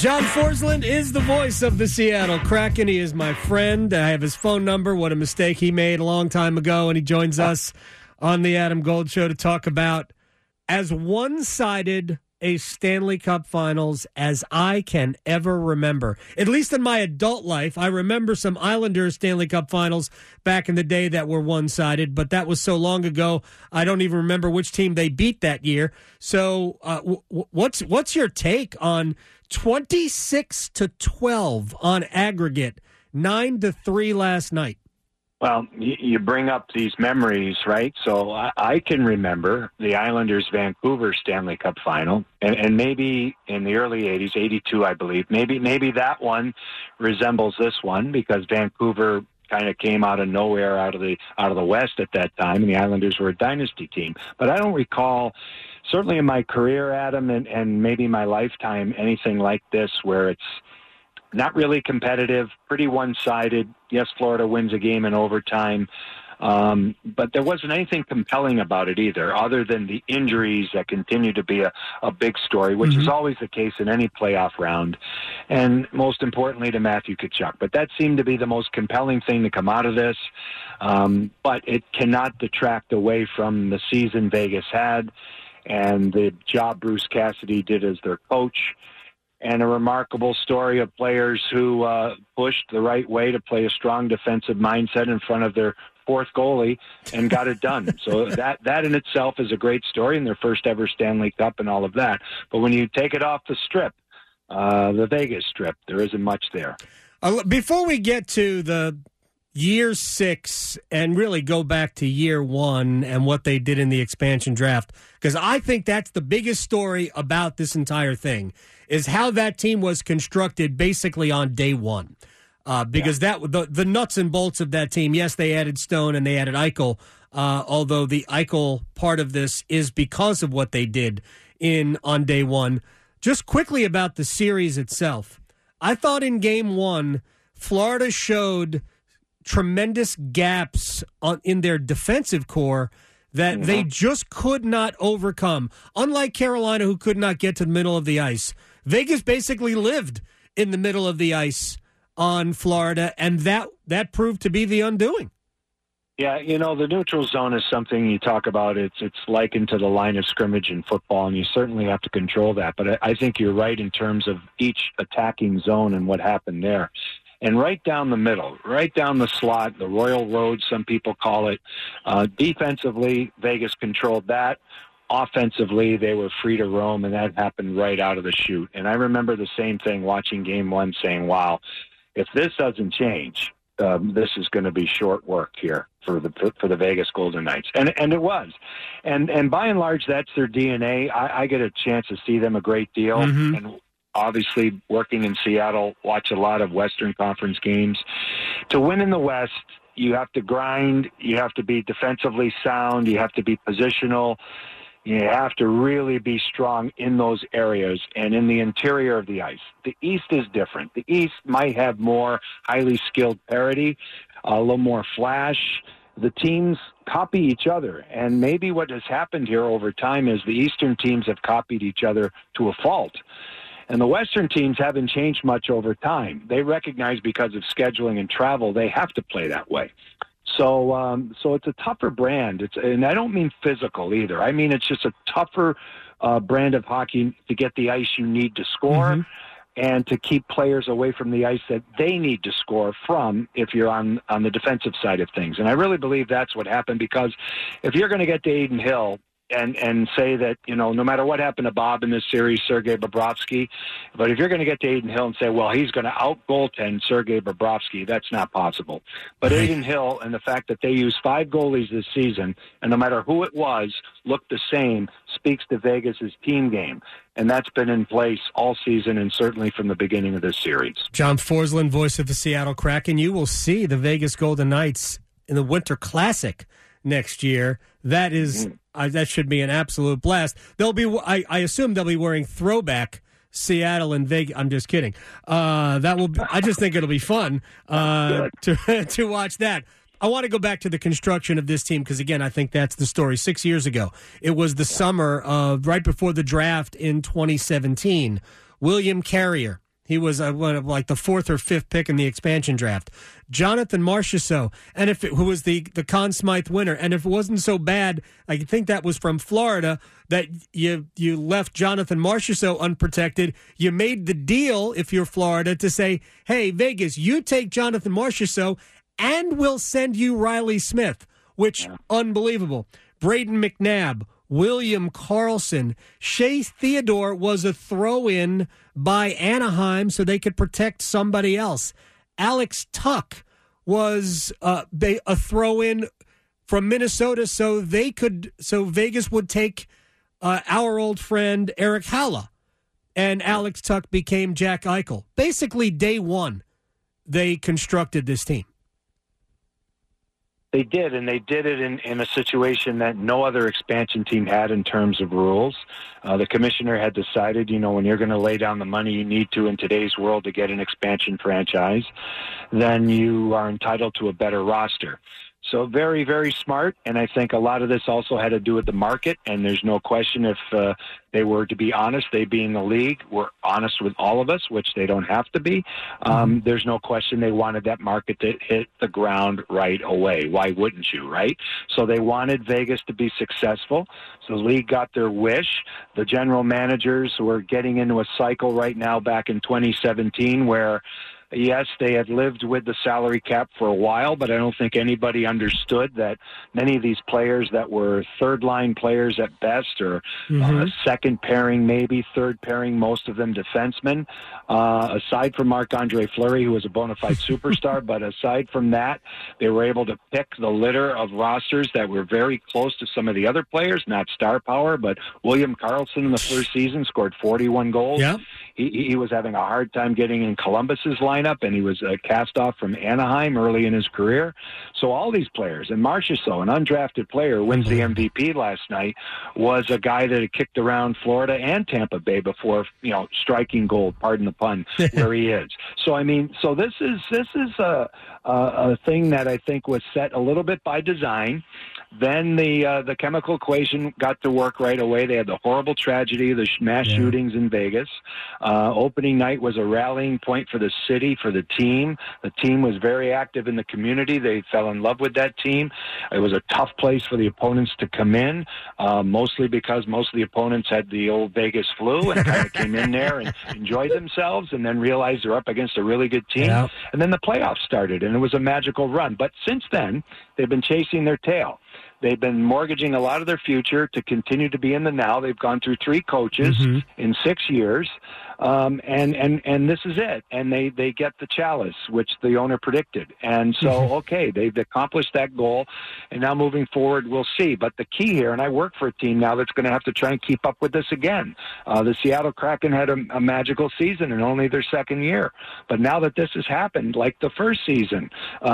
John Forsland is the voice of the Seattle Kraken. He is my friend. I have his phone number. What a mistake he made a long time ago. And he joins us on the Adam Gold Show to talk about as one-sided a Stanley Cup Finals as I can ever remember. At least in my adult life, I remember some Islanders Stanley Cup Finals back in the day that were one-sided, but that was so long ago, I don't even remember which team they beat that year. So what's your take on 26-12 on aggregate, 9-3 last night? Well, you bring up these memories, right? So I can remember the Islanders-Vancouver Stanley Cup Final, and maybe in the early 80s, 82, I believe, maybe that one resembles this one because Vancouver kind of came out of nowhere out of the West at that time, and the Islanders were a dynasty team. But I don't recall, certainly in my career, Adam, and maybe my lifetime, anything like this where it's not really competitive, pretty one-sided. Yes, Florida wins a game in overtime, but there wasn't anything compelling about it either, other than the injuries that continue to be a big story, which is always the case in any playoff round, and most importantly to Matthew Tkachuk. But that seemed to be the most compelling thing to come out of this, but it cannot detract away from the season Vegas had and the job Bruce Cassidy did as their coach, and a remarkable story of players who pushed the right way to play a strong defensive mindset in front of their fourth goalie and got it done. So that in itself is a great story, and their first ever Stanley Cup and all of that. But when you take it off the strip, the Vegas strip, there isn't much there. Before we get to the year 6 and really go back to year 1 and what they did in the expansion draft, because I think that's the biggest story about this entire thing, is how that team was constructed basically on day one. Because the nuts and bolts of that team, yes, they added Stone and they added Eichel, although the Eichel part of this is because of what they did on day one. Just quickly about the series itself. I thought in game 1, Florida showed tremendous gaps in their defensive core that they just could not overcome. Unlike Carolina, who could not get to the middle of the ice, Vegas basically lived in the middle of the ice on Florida, and that proved to be the undoing. Yeah, the neutral zone is something you talk about. It's likened to the line of scrimmage in football, and you certainly have to control that. But I think you're right in terms of each attacking zone and what happened there. And right down the middle, right down the slot, the Royal Road, some people call it, defensively, Vegas controlled that. Offensively, they were free to roam, and that happened right out of the chute. And I remember the same thing watching Game 1 saying, wow, if this doesn't change, this is going to be short work here for the Vegas Golden Knights. And it was. And by and large, that's their DNA. I get a chance to see them a great deal. And obviously, working in Seattle, watch a lot of Western Conference games. To win in the West, you have to grind. You have to be defensively sound. You have to be positional. You have to really be strong in those areas and in the interior of the ice. The East is different. The East might have more highly skilled parity, a little more flash. The teams copy each other. And maybe what has happened here over time is the Eastern teams have copied each other to a fault. And the Western teams haven't changed much over time. They recognize because of scheduling and travel, they have to play that way. So it's a tougher brand. And I don't mean physical either. I mean it's just a tougher brand of hockey to get the ice you need to score and to keep players away from the ice that they need to score from if you're on the defensive side of things. And I really believe that's what happened, because if you're going to get to Adin Hill and say that, no matter what happened to Bob in this series, Sergei Bobrovsky, but if you're going to get to Adin Hill and say, well, he's going to out-goaltend Sergei Bobrovsky, that's not possible. But Adin Hill and the fact that they used 5 goalies this season, and no matter who it was, looked the same, speaks to Vegas's team game. And that's been in place all season and certainly from the beginning of this series. John Forsland, voice of the Seattle Kraken. You will see the Vegas Golden Knights in the Winter Classic next year. That is that should be an absolute blast. They'll be. I assume they'll be wearing throwback Seattle and Vegas. I'm just kidding. That will. I just think it'll be fun to watch that. I want to go back to the construction of this team because, again, I think that's the story. 6 years ago, it was the summer of right before the draft in 2017. William Carrier He was like the 4th or 5th pick in the expansion draft. Jonathan Marchessault, and who was the Conn Smythe winner. And if it wasn't so bad, I think that was from Florida, that you left Jonathan Marchessault unprotected. You made the deal, if you're Florida, to say, hey, Vegas, you take Jonathan Marchessault and we'll send you Riley Smith, which, unbelievable. Braden McNabb, William Karlsson. Shea Theodore was a throw-in by Anaheim so they could protect somebody else. Alex Tuck was a throw-in from Minnesota so Vegas would take our old friend Eric Haula, and Alex Tuck became Jack Eichel. Basically, day one, they constructed this team. They did, and they did it in a situation that no other expansion team had in terms of rules. The commissioner had decided, when you're going to lay down the money you need to in today's world to get an expansion franchise, then you are entitled to a better roster. So very, very smart, and I think a lot of this also had to do with the market, and there's no question if they were to be honest, they being the league, were honest with all of us, which they don't have to be. There's no question they wanted that market to hit the ground right away. Why wouldn't you, right? So they wanted Vegas to be successful. So the league got their wish. The general managers were getting into a cycle right now back in 2017 where yes, they had lived with the salary cap for a while, but I don't think anybody understood that many of these players that were third-line players at best or second pairing, maybe third pairing, most of them defensemen, aside from Marc-Andre Fleury, who was a bona fide superstar, but aside from that, they were able to pick the litter of rosters that were very close to some of the other players, not star power, but William Karlsson in the first season scored 41 goals. Yeah. He was having a hard time getting in Columbus's lineup, and he was cast off from Anaheim early in his career. So all these players, and Marchessault, an undrafted player who wins the MVP last night, was a guy that had kicked around Florida and Tampa Bay before, striking gold, pardon the pun, where he is. So, so this is a thing that I think was set a little bit by design. Then the chemical equation got to work right away. They had the horrible tragedy of the mass shootings in Vegas. Opening night was a rallying point for the city, for the team. The team was very active in the community. They fell in love with that team. It was a tough place for the opponents to come in, mostly because most of the opponents had the old Vegas flu and kind of came in there and enjoyed themselves and then realized they're up against a really good team. Yeah. And then the playoffs started, and it was a magical run. But since then, they've been chasing their tail. They've been mortgaging a lot of their future to continue to be in the now. They've gone through 3 coaches in 6 years, and this is it. And they get the chalice, which the owner predicted. And so, okay, they've accomplished that goal, and now moving forward, we'll see. But the key here, and I work for a team now that's going to have to try and keep up with this again. The Seattle Kraken had a magical season in only their second year. But now that this has happened, like the first season,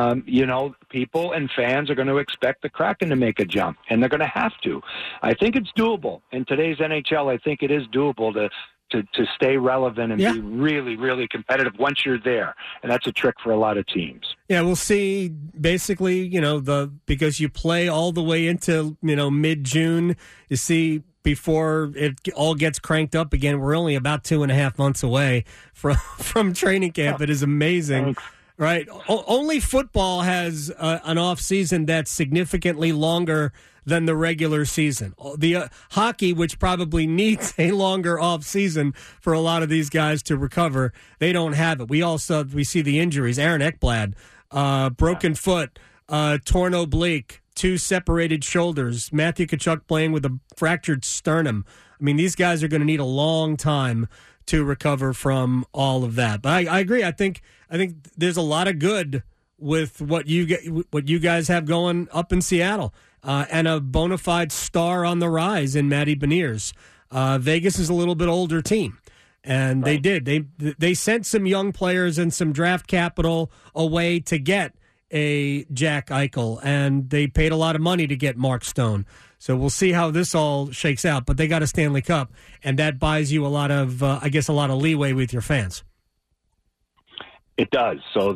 people and fans are going to expect the Kraken to make a jump, and they're going to have to. I think it's doable. In today's NHL, I think it is doable to stay relevant and be really, really competitive once you're there. And that's a trick for a lot of teams. Yeah, we'll see. Basically, because you play all the way into, mid-June, you see before it all gets cranked up again, we're only about 2.5 months away from training camp. It is amazing. Thanks. Right. Only football has an off season that's significantly longer than the regular season. The hockey, which probably needs a longer off season for a lot of these guys to recover, they don't have it. We see the injuries. Aaron Ekblad, broken foot, torn oblique, 2 separated shoulders. Matthew Tkachuk playing with a fractured sternum. These guys are going to need a long time to recover from all of that. But I agree. I think there's a lot of good with what you guys have going up in Seattle, and a bona fide star on the rise in Matty Beniers. Vegas is a little bit older team, and they sent some young players and some draft capital away to get a Jack Eichel, and they paid a lot of money to get Mark Stone. So we'll see how this all shakes out. But they got a Stanley Cup, and that buys you a lot of leeway with your fans. It does. So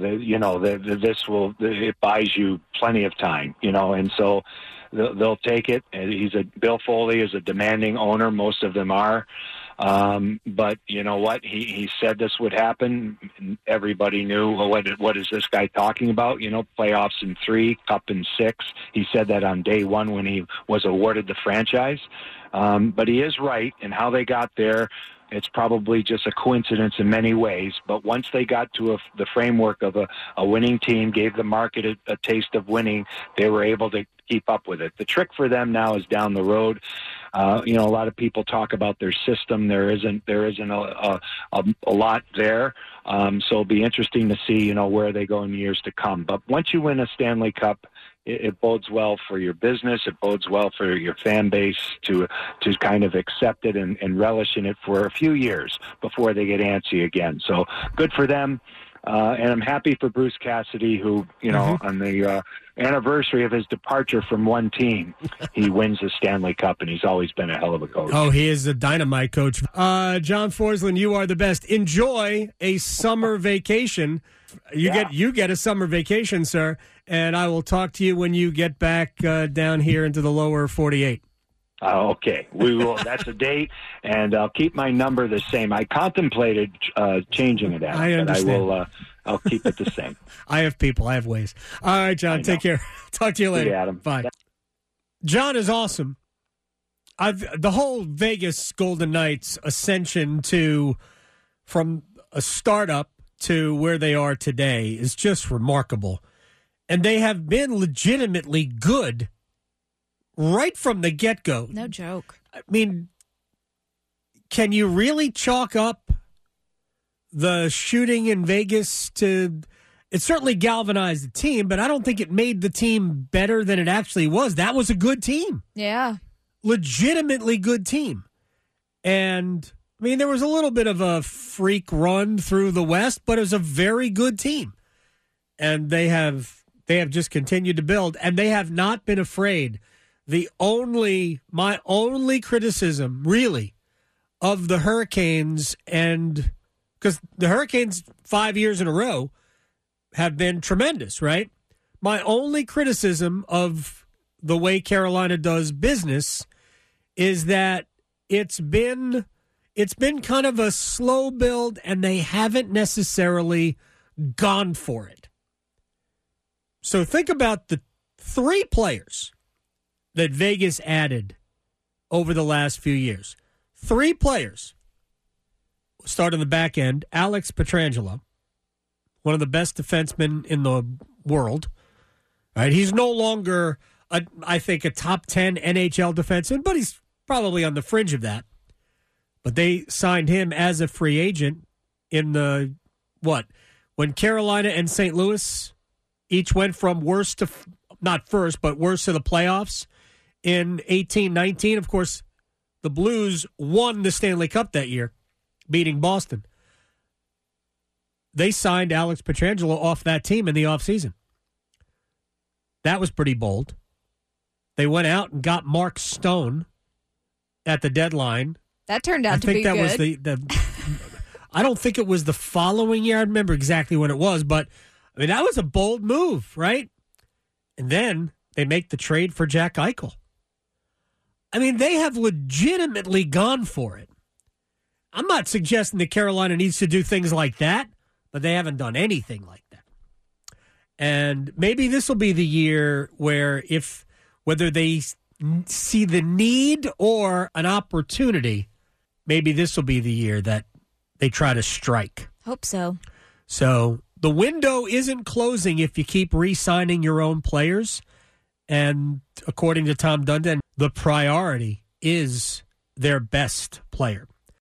it buys you plenty of time, and so they'll take it. Bill Foley is a demanding owner. Most of them are. But you know what? He said this would happen. Everybody knew, well, what is this guy talking about? Playoffs in 3, cup in 6. He said that on day 1 when he was awarded the franchise. But he is right in how they got there. It's probably just a coincidence in many ways, but once they got to the framework of a winning team, gave the market a taste of winning, they were able to keep up with it. The trick for them now is down the road. A lot of people talk about their system. There isn't a lot there. So it'll be interesting to see, where they go in years to come. But once you win a Stanley Cup, it bodes well for your business. It bodes well for your fan base to kind of accept it and relish in it for a few years before they get antsy again. So good for them. And I'm happy for Bruce Cassidy, who, on the anniversary of his departure from one team, he wins the Stanley Cup, and he's always been a hell of a coach. Oh, he is a dynamite coach. John Forslund, you are the best. Enjoy a summer vacation. You get a summer vacation, sir, and I will talk to you when you get back down here into the lower 48. Okay, we will. That's a date, and I'll keep my number the same. I contemplated changing it out, but I will. I'll keep it the same. I have people. I have ways. All right, John. Take care. Talk to you later. See you, Adam. Bye. John is awesome. The whole Vegas Golden Knights ascension from a startup to where they are today is just remarkable, and they have been legitimately good right from the get-go. No joke. I mean, can you really chalk up the shooting in Vegas to... It certainly galvanized the team, but I don't think it made the team better than it actually was. That was a good team. Yeah. Legitimately good team. And, I mean, there was a little bit of a freak run through the West, but it was a very good team. And they have just continued to build, and they have not been afraid. My only criticism, really, of the Hurricanes, and because the Hurricanes 5 years in a row have been tremendous, right? My only criticism of the way Carolina does business is that it's been kind of a slow build, and they haven't necessarily gone for it. So think about the 3 players that Vegas added over the last few years. 3 players. We'll start on the back end. Alex Pietrangelo, one of the best defensemen in the world. All right, he's no longer, I think, a top 10 NHL defenseman, but he's probably on the fringe of that. But they signed him as a free agent in when Carolina and St. Louis each went from worst to, not first, but worst to the playoffs. In 18-19, of course, the Blues won the Stanley Cup that year, beating Boston. They signed Alex Pietrangelo off that team in the offseason. That was pretty bold. They went out and got Mark Stone at the deadline. That turned out to be good. I think that was I don't think it was the following year. I remember exactly when it was, but I mean, that was a bold move, right? And then they make the trade for Jack Eichel. I mean, they have legitimately gone for it. I'm not suggesting that Carolina needs to do things like that, but they haven't done anything like that. And maybe this will be the year where whether they see the need or an opportunity, maybe this will be the year that they try to strike. Hope so. So the window isn't closing if you keep re-signing your own players. And according to Tom Dundon, the priority is their best player.